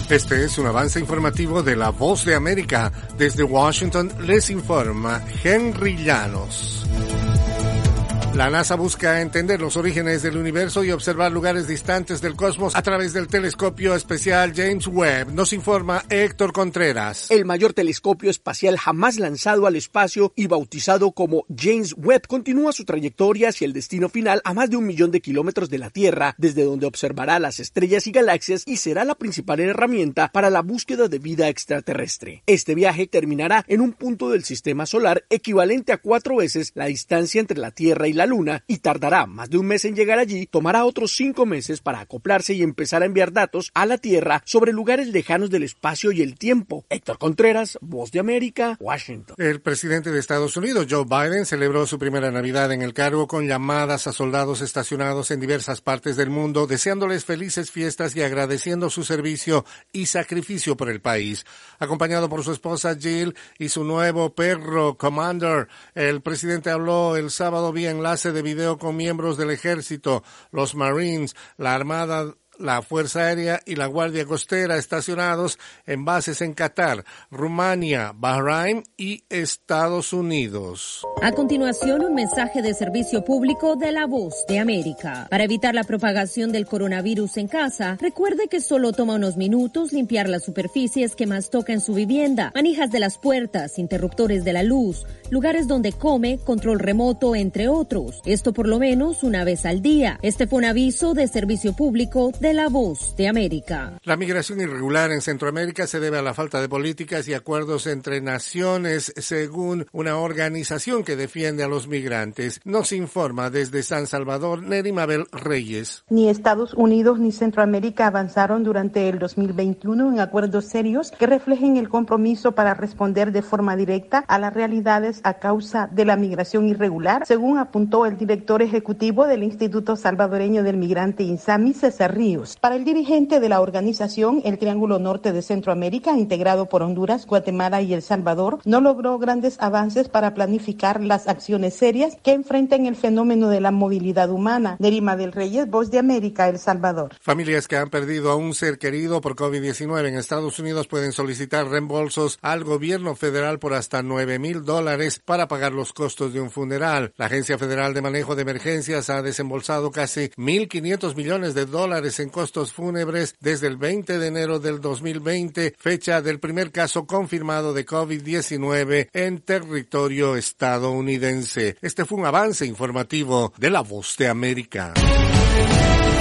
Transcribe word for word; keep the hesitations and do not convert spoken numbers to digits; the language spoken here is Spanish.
Este es un avance informativo de La Voz de América. Desde Washington les informa Henry Llanos. La NASA busca entender los orígenes del universo y observar lugares distantes del cosmos a través del telescopio espacial James Webb. Nos informa Héctor Contreras. El mayor telescopio espacial jamás lanzado al espacio y bautizado como James Webb continúa su trayectoria hacia el destino final a más de un millón de kilómetros de la Tierra, desde donde observará las estrellas y galaxias y será la principal herramienta para la búsqueda de vida extraterrestre. Este viaje terminará en un punto del sistema solar equivalente a cuatro veces la distancia entre la Tierra y la Luna y tardará más de un mes en llegar allí. Tomará otros cinco meses para acoplarse y empezar a enviar datos a la Tierra sobre lugares lejanos del espacio y el tiempo. Héctor Contreras, Voz de América, Washington. El presidente de Estados Unidos, Joe Biden, celebró su primera Navidad en el cargo con llamadas a soldados estacionados en diversas partes del mundo, deseándoles felices fiestas y agradeciendo su servicio y sacrificio por el país. Acompañado por su esposa Jill y su nuevo perro Commander, el presidente habló el sábado vía enlace de video con miembros del ejército, los Marines, la Armada, la Fuerza Aérea y la Guardia Costera estacionados en bases en Qatar, Rumania, Bahrein y Estados Unidos. A continuación, un mensaje de servicio público de La Voz de América. Para evitar la propagación del coronavirus en casa, recuerde que solo toma unos minutos limpiar las superficies que más toca en su vivienda, manijas de las puertas, interruptores de la luz, lugares donde come, control remoto, entre otros. Esto por lo menos una vez al día. Este fue un aviso de servicio público de La Voz de América. La migración irregular en Centroamérica se debe a la falta de políticas y acuerdos entre naciones, según una organización que defiende a los migrantes. Nos informa desde San Salvador Neri Mabel Reyes. Ni Estados Unidos ni Centroamérica avanzaron durante el dos mil veintiuno en acuerdos serios que reflejen el compromiso para responder de forma directa a las realidades a causa de la migración irregular, según apuntó el director ejecutivo del Instituto Salvadoreño del Migrante INSAMI, César Ríos. Para el dirigente de la organización, el Triángulo Norte de Centroamérica, integrado por Honduras, Guatemala y El Salvador, no logró grandes avances para planificar las acciones serias que enfrentan el fenómeno de la movilidad humana. Nerima del Reyes, Voz de América, El Salvador. Familias que han perdido a un ser querido por COVID diecinueve en Estados Unidos pueden solicitar reembolsos al gobierno federal por hasta nueve mil dólares para pagar los costos de un funeral. La Agencia Federal de Manejo de Emergencias ha desembolsado casi mil quinientos millones de dólares en costos fúnebres desde el veinte de enero del dos mil veinte, fecha del primer caso confirmado de COVID diecinueve en territorio estadounidense. Este fue un avance informativo de La Voz de América.